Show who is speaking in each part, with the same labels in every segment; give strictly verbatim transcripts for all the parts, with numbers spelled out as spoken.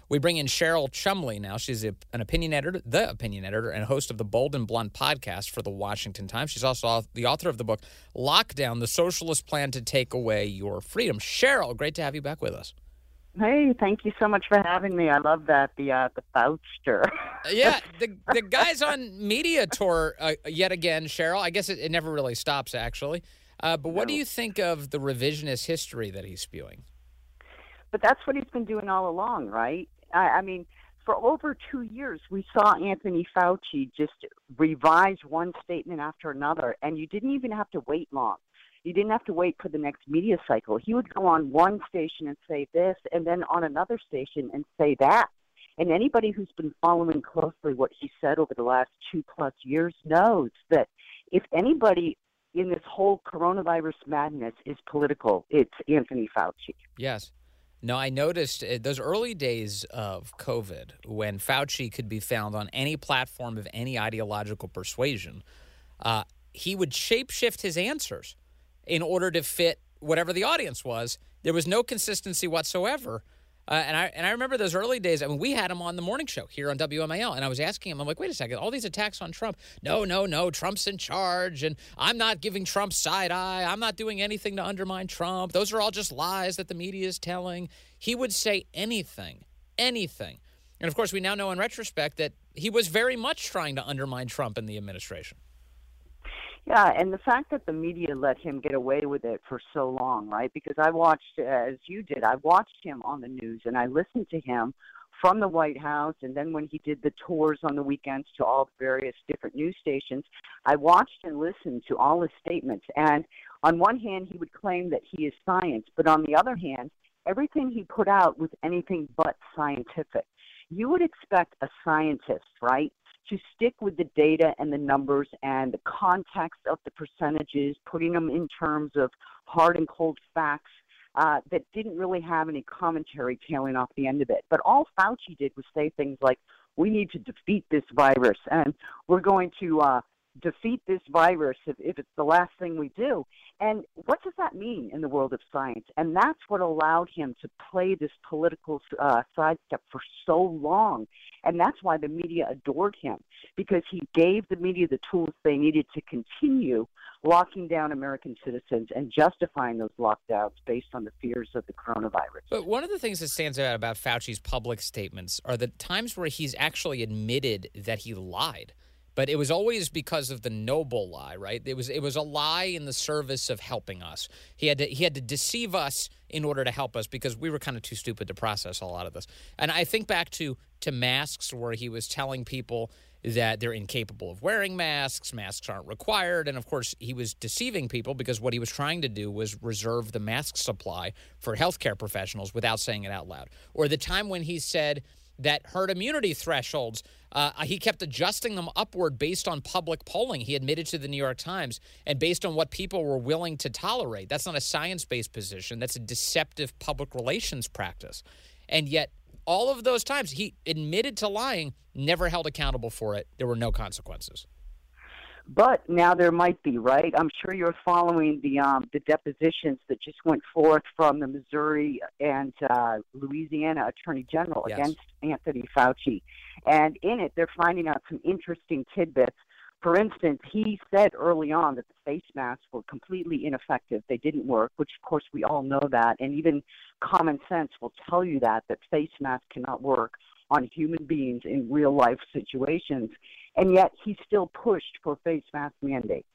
Speaker 1: We bring in Cheryl Chumley now. She's a, an opinion editor, the opinion editor, and host of the Bold and Blunt podcast for the Washington Times. She's also the author of the book, Lockdown, the Socialist Plan to Take Away Your Freedom. Cheryl, great to have you back with us.
Speaker 2: Hey, thank you so much for having me. I love that, the uh, the Fauster.
Speaker 1: Yeah, the the guy's on media tour uh, yet again, Cheryl. I guess it, it never really stops, actually. Uh, but what
Speaker 2: No.
Speaker 1: do you think of the revisionist history that he's spewing?
Speaker 2: But that's what he's been doing all along, right? I, I mean, for over two years, we saw Anthony Fauci just revise one statement after another, and you didn't even have to wait long. You didn't have to wait for the next media cycle. He would go on one station and say this, and then on another station and say that. And anybody who's been following closely what he said over the last two-plus years knows that if anybody in this whole coronavirus madness is political, it's Anthony Fauci.
Speaker 1: Yes. No, I noticed uh, those early days of COVID when Fauci could be found on any platform of any ideological persuasion, uh, he would shapeshift his answers in order to fit whatever the audience was. There was no consistency whatsoever. Uh, and I and I remember those early days. I mean, we had him on the morning show here on W M A L, and I was asking him, I'm like, wait a second, all these attacks on Trump. No, no, no, Trump's in charge, and I'm not giving Trump side eye. I'm not doing anything to undermine Trump. Those are all just lies that the media is telling. He would say anything, anything. And, of course, we now know in retrospect that he was very much trying to undermine Trump and the administration.
Speaker 2: Yeah, and the fact that the media let him get away with it for so long, right? Because I watched, as you did, I watched him on the news and I listened to him from the White House, and then when he did the tours on the weekends to all the various different news stations, I watched and listened to all his statements. And on one hand, he would claim that he is science, but on the other hand, everything he put out was anything but scientific. You would expect a scientist, right, to stick with the data and the numbers and the context of the percentages, putting them in terms of hard and cold facts uh, that didn't really have any commentary tailing off the end of it. But all Fauci did was say things like, we need to defeat this virus, and we're going to uh, defeat this virus if, if it's the last thing we do. And what does that mean in the world of science? And that's what allowed him to play this political uh, sidestep for so long. And that's why the media adored him, because he gave the media the tools they needed to continue locking down American citizens and justifying those lockdowns based on the fears of the coronavirus.
Speaker 1: But one of the things that stands out about Fauci's public statements are the times where he's actually admitted that he lied. But it was always because of the noble lie, right? It was it was a lie in the service of helping us. He had to he had to deceive us in order to help us because we were kind of too stupid to process a lot of this. And I think back to to masks, where he was telling people that they're incapable of wearing masks, masks aren't required, and of course he was deceiving people because what he was trying to do was reserve the mask supply for healthcare professionals without saying it out loud. Or the time when he said that herd immunity thresholds, uh, he kept adjusting them upward based on public polling. He admitted to the New York Times, and based on what people were willing to tolerate. That's not a science-based position. That's a deceptive public relations practice. And yet, all of those times, he admitted to lying, never held accountable for it. There were no consequences.
Speaker 2: But now there might be, right? I'm sure you're following the um, the depositions that just went forth from the Missouri and uh, Louisiana Attorney General
Speaker 1: Yes.
Speaker 2: against Anthony Fauci. And in it, they're finding out some interesting tidbits. For instance, he said early on that the face masks were completely ineffective. They didn't work, which, of course, we all know that. And even common sense will tell you that, that face masks cannot work on human beings in real-life situations. And yet he still pushed for face mask mandates.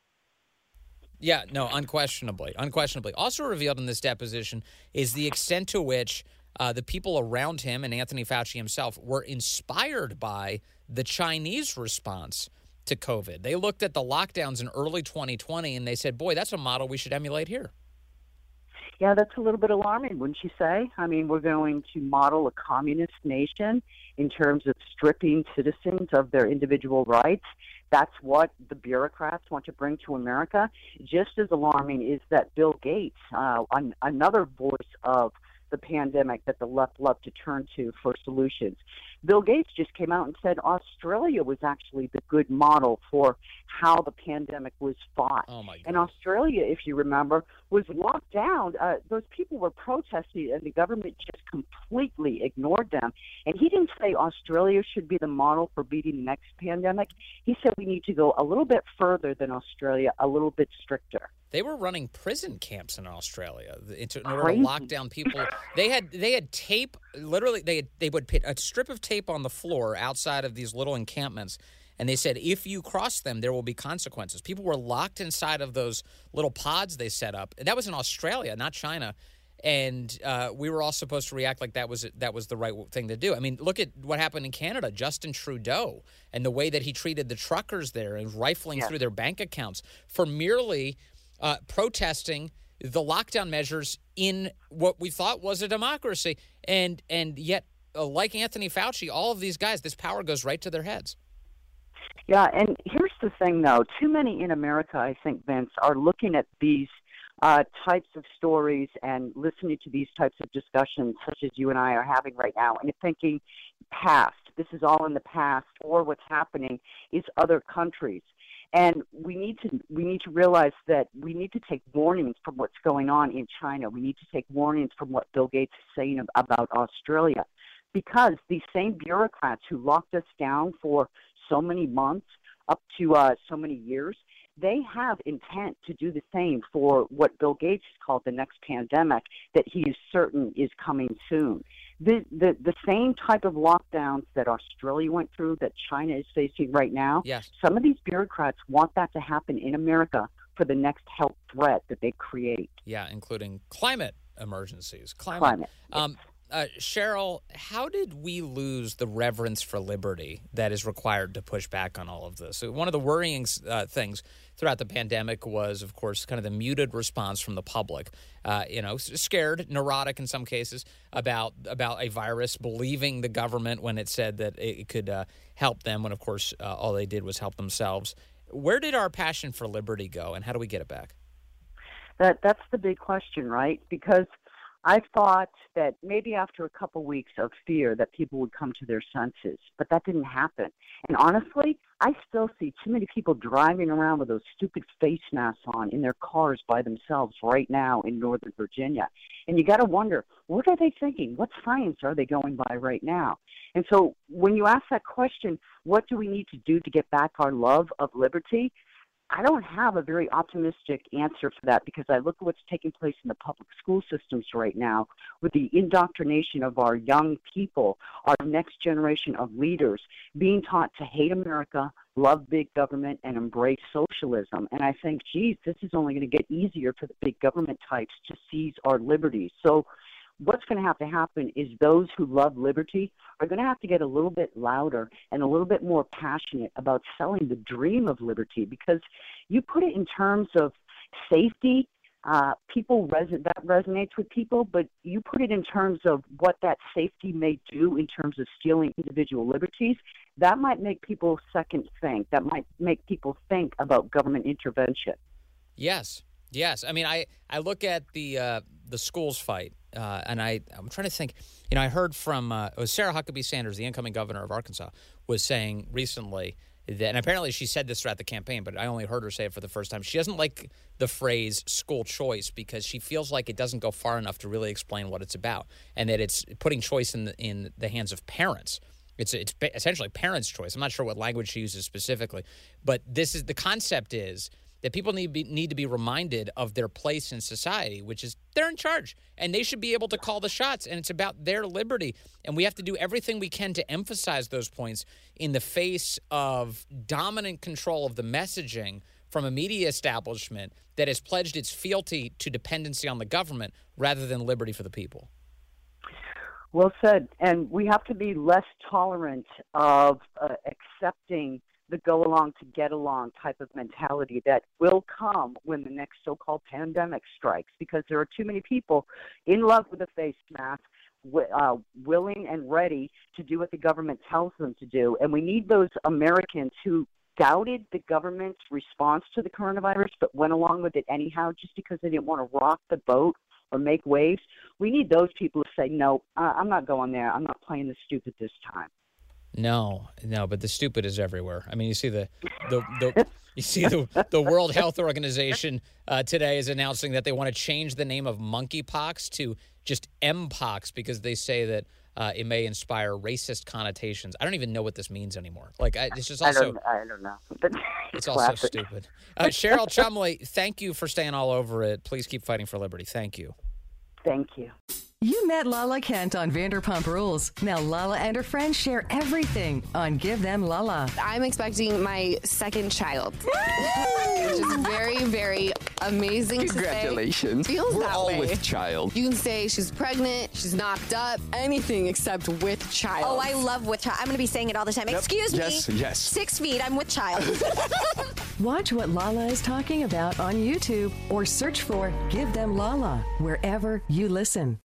Speaker 1: Yeah, no, unquestionably, unquestionably. Also revealed in this deposition is the extent to which uh, the people around him and Anthony Fauci himself were inspired by the Chinese response to COVID. They looked at the lockdowns in early twenty twenty and they said, boy, that's a model we should emulate here.
Speaker 2: Yeah, that's a little bit alarming, wouldn't you say? I mean, we're going to model a communist nation in terms of stripping citizens of their individual rights. That's what the bureaucrats want to bring to America. Just as alarming is that Bill Gates, uh, an, another voice of the pandemic that the left love to turn to for solutions. Bill Gates just came out and said Australia was actually the good model for how the pandemic was fought.
Speaker 1: Oh my God.
Speaker 2: And Australia, if you remember, was locked down. Uh, those people were protesting, and the government just completely ignored them. And he didn't say Australia should be the model for beating the next pandemic. He said we need to go a little bit further than Australia, a little bit stricter.
Speaker 1: They were running prison camps in Australia in order to lock down people. They had they had tape. Literally, they had, they would put a strip of tape on the floor outside of these little encampments. And they said, if you cross them, there will be consequences. People were locked inside of those little pods they set up. That was in Australia, not China. And uh, we were all supposed to react like that was that was the right thing to do. I mean, look at what happened in Canada. Justin Trudeau and the way that he treated the truckers there and rifling yeah. through their bank accounts for merely uh, protesting the lockdown measures in what we thought was a democracy. And, and yet, uh, like Anthony Fauci, all of these guys, this power goes right to their heads.
Speaker 2: Yeah, and here's the thing, though. Too many in America, I think, Vince, are looking at these uh, types of stories and listening to these types of discussions, such as you and I are having right now, and thinking past. This is all in the past, or what's happening is other countries. And we need to we need to realize that we need to take warnings from what's going on in China. We need to take warnings from what Bill Gates is saying about Australia, because these same bureaucrats who locked us down for so many months, up to uh, so many years, they have intent to do the same for what Bill Gates called the next pandemic that he is certain is coming soon. The, the the same type of lockdowns that Australia went through, that China is facing right now,
Speaker 1: yes.
Speaker 2: Some of these bureaucrats want that to happen in America for the next health threat that they create.
Speaker 1: Yeah, including climate emergencies. Climate.
Speaker 2: Climate.
Speaker 1: Um, yes. Uh, Cheryl, how did we lose the reverence for liberty that is required to push back on all of this? So one of the worrying uh, things throughout the pandemic was, of course, kind of the muted response from the public. Uh, you know, scared, neurotic in some cases about about a virus, believing the government when it said that it could uh, help them, when, of course, uh, all they did was help themselves. Where did our passion for liberty go, and how do we get it back?
Speaker 2: That That's the big question, right? Because I thought that maybe after a couple weeks of fear that people would come to their senses, but that didn't happen. And honestly, I still see too many people driving around with those stupid face masks on in their cars by themselves right now in Northern Virginia. And you got to wonder, what are they thinking? What science are they going by right now? And so when you ask that question, what do we need to do to get back our love of liberty? I don't have a very optimistic answer for that, because I look at what's taking place in the public school systems right now with the indoctrination of our young people, our next generation of leaders being taught to hate America, love big government, and embrace socialism. And I think, geez, this is only going to get easier for the big government types to seize our liberties. So what's going to have to happen is those who love liberty are going to have to get a little bit louder and a little bit more passionate about selling the dream of liberty, because you put it in terms of safety, uh, people res- that resonates with people, but you put it in terms of what that safety may do in terms of stealing individual liberties, that might make people second think. That might make people think about government intervention.
Speaker 1: Yes. Yes. I mean, I, I look at the uh, the schools fight, uh, and I, I'm trying to think, you know, I heard from uh, it was Sarah Huckabee Sanders, the incoming governor of Arkansas, was saying recently that, and apparently she said this throughout the campaign, but I only heard her say it for the first time. She doesn't like the phrase school choice because she feels like it doesn't go far enough to really explain what it's about, and that it's putting choice in the, in the hands of parents. It's it's essentially parents' choice. I'm not sure what language she uses specifically, but this is the concept is that people need, be, need to be reminded of their place in society, which is they're in charge, and they should be able to call the shots, and it's about their liberty. And we have to do everything we can to emphasize those points in the face of dominant control of the messaging from a media establishment that has pledged its fealty to dependency on the government rather than liberty for the people.
Speaker 2: Well said. And we have to be less tolerant of uh, accepting the go along to get along type of mentality that will come when the next so-called pandemic strikes, because there are too many people in love with a face mask, uh, willing and ready to do what the government tells them to do. And we need those Americans who doubted the government's response to the coronavirus but went along with it anyhow just because they didn't want to rock the boat or make waves. We need those people to say, no, uh, I'm not going there. I'm not playing the stupid this time.
Speaker 1: No, no, but the stupid is everywhere. I mean, you see the the the, You see, the, the World Health Organization uh, today is announcing that they want to change the name of monkeypox to just Mpox because they say that uh, it may inspire racist connotations. I don't even know what this means anymore. Like, I, it's just also...
Speaker 2: I don't, I don't know. But
Speaker 1: it's also stupid. Uh, Cheryl Chumley, thank you for staying all over it. Please keep fighting for liberty. Thank you.
Speaker 2: Thank you.
Speaker 3: You met Lala Kent on Vanderpump Rules. Now Lala and her friends share everything on Give Them Lala.
Speaker 4: I'm expecting my second child, which is very, very amazing.
Speaker 5: Congratulations.
Speaker 4: To say. Feels
Speaker 5: We're
Speaker 4: that
Speaker 5: all
Speaker 4: way.
Speaker 5: with child.
Speaker 4: You can say she's pregnant, she's knocked up, anything except with child.
Speaker 6: Oh, I love with child. I'm going to be saying it all the time.
Speaker 5: Yep.
Speaker 6: Excuse
Speaker 5: yes,
Speaker 6: me.
Speaker 5: Yes,
Speaker 6: Six feet. I'm with child.
Speaker 3: Watch what Lala is talking about on YouTube or search for Give Them Lala wherever you listen.